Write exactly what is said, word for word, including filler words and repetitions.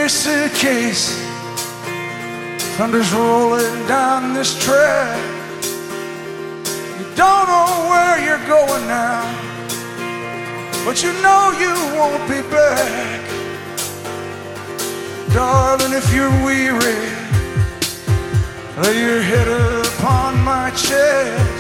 your suitcase. Thunder's rolling down this track. You don't know where you're going now, but you know you won't be back. Darling, if you're weary, lay your head upon my chest.